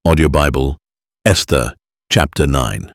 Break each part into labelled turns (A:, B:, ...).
A: Audio Bible, Esther, chapter 9.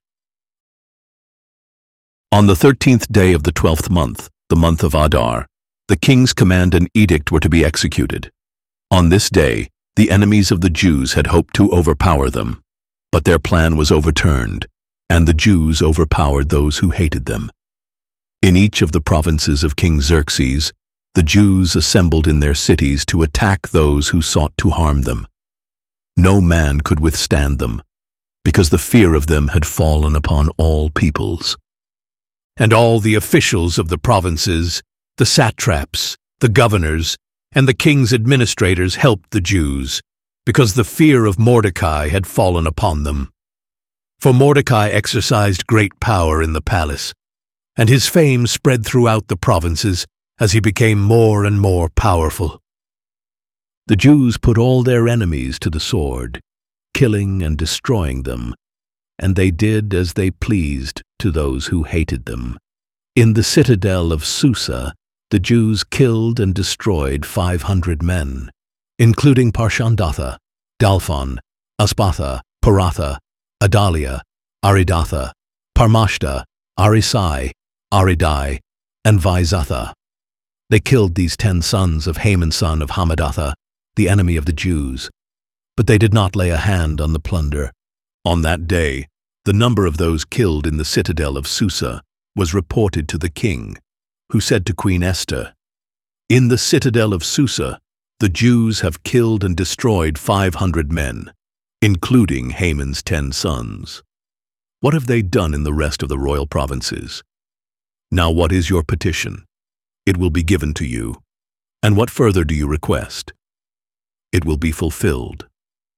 A: On the 13th day of the 12th month, the month of Adar, the king's command and edict were to be executed. On this day, the enemies of the Jews had hoped to overpower them, but their plan was overturned, and the Jews overpowered those who hated them. In each of the provinces of King Xerxes, the Jews assembled in their cities to attack those who sought to harm them. No man could withstand them, because the fear of them had fallen upon all peoples. And all the officials of the provinces, the satraps, the governors, and the king's administrators helped the Jews, because the fear of Mordecai had fallen upon them. For Mordecai exercised great power in the palace, and his fame spread throughout the provinces as he became more and more powerful. The Jews put all their enemies to the sword, killing and destroying them, and they did as they pleased to those who hated them. In the citadel of Susa, the Jews killed and destroyed 500 men, including Parshandatha, Dalphon, Aspatha, Paratha, Adalia, Aridatha, Parmashta, Arisai, Aridai, and Vaizatha. They killed these 10 sons of Haman son of Hammedatha, the enemy of the Jews, but they did not lay a hand on the plunder. On that day, the number of those killed in the citadel of Susa was reported to the king, who said to Queen Esther, "In the citadel of Susa, the Jews have killed and destroyed 500 men, including Haman's 10 sons. What have they done in the rest of the royal provinces? Now what is your petition? It will be given to you. And what further do you request? It will be fulfilled."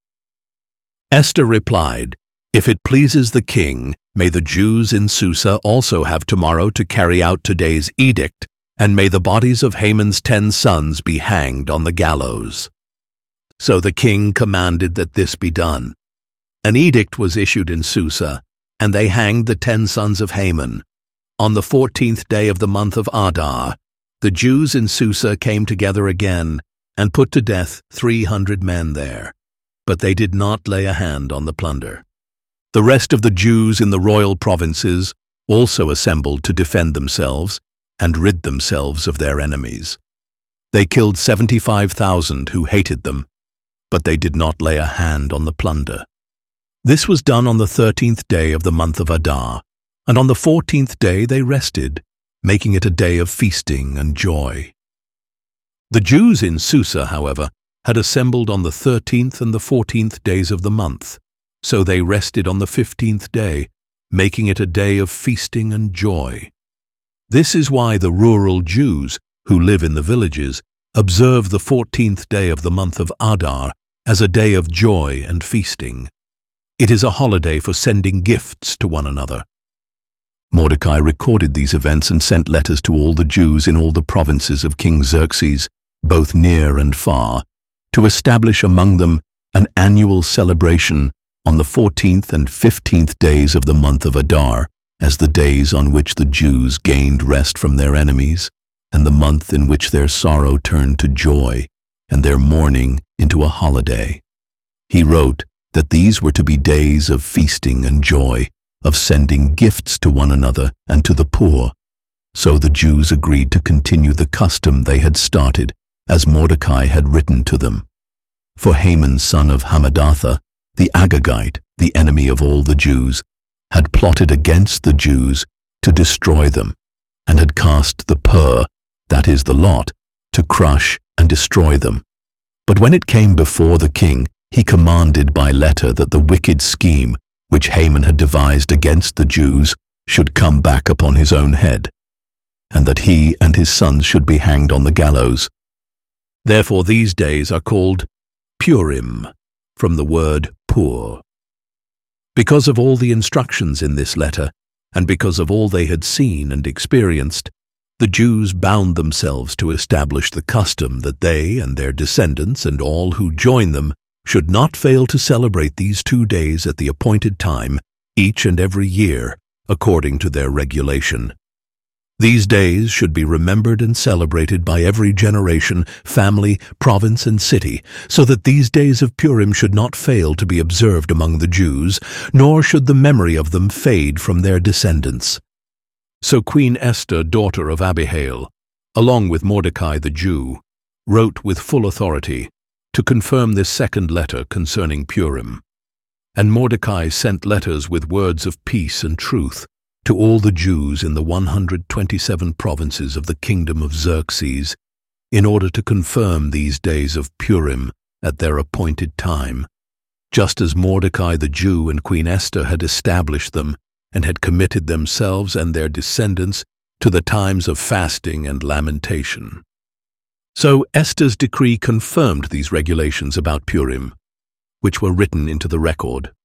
A: Esther replied, "If it pleases the king, may the Jews in Susa also have tomorrow to carry out today's edict, and may the bodies of Haman's 10 sons be hanged on the gallows." So the king commanded that this be done. An edict was issued in Susa, and they hanged the 10 sons of Haman. On the 14th day of the month of Adar, the Jews in Susa came together again and put to death 300 men there, but they did not lay a hand on the plunder. The rest of the Jews in the royal provinces also assembled to defend themselves and rid themselves of their enemies. They killed 75,000 who hated them, but they did not lay a hand on the plunder. This was done on the 13th day of the month of Adar, and on the 14th day they rested, making it a day of feasting and joy. The Jews in Susa, however, had assembled on the 13th and the 14th days of the month, so they rested on the 15th day, making it a day of feasting and joy. This is why the rural Jews who live in the villages observe the 14th day of the month of Adar as a day of joy and feasting. It is a holiday for sending gifts to one another. Mordecai recorded these events and sent letters to all the Jews in all the provinces of King Xerxes, both near and far, to establish among them an annual celebration on the 14th and 15th days of the month of Adar, as the days on which the Jews gained rest from their enemies, and the month in which their sorrow turned to joy, and their mourning into a holiday. He wrote that these were to be days of feasting and joy, of sending gifts to one another and to the poor. So the Jews agreed to continue the custom they had started, as Mordecai had written to them. For Haman son of Hammedatha, the Agagite, the enemy of all the Jews, had plotted against the Jews to destroy them, and had cast the pur, that is the lot, to crush and destroy them. But when it came before the king, he commanded by letter that the wicked scheme which Haman had devised against the Jews should come back upon his own head, and that he and his sons should be hanged on the gallows. Therefore these days are called Purim, from the word pur. Because of all the instructions in this letter, and because of all they had seen and experienced, the Jews bound themselves to establish the custom that they and their descendants and all who join them should not fail to celebrate these 2 days at the appointed time, each and every year, according to their regulation. These days should be remembered and celebrated by every generation, family, province, and city, so that these days of Purim should not fail to be observed among the Jews, nor should the memory of them fade from their descendants. So Queen Esther, daughter of Abihail, along with Mordecai the Jew, wrote with full authority to confirm this second letter concerning Purim. And Mordecai sent letters with words of peace and truth to all the Jews in the 127 provinces of the kingdom of Xerxes, in order to confirm these days of Purim at their appointed time, just as Mordecai the Jew and Queen Esther had established them and had committed themselves and their descendants to the times of fasting and lamentation. So Esther's decree confirmed these regulations about Purim, which were written into the record.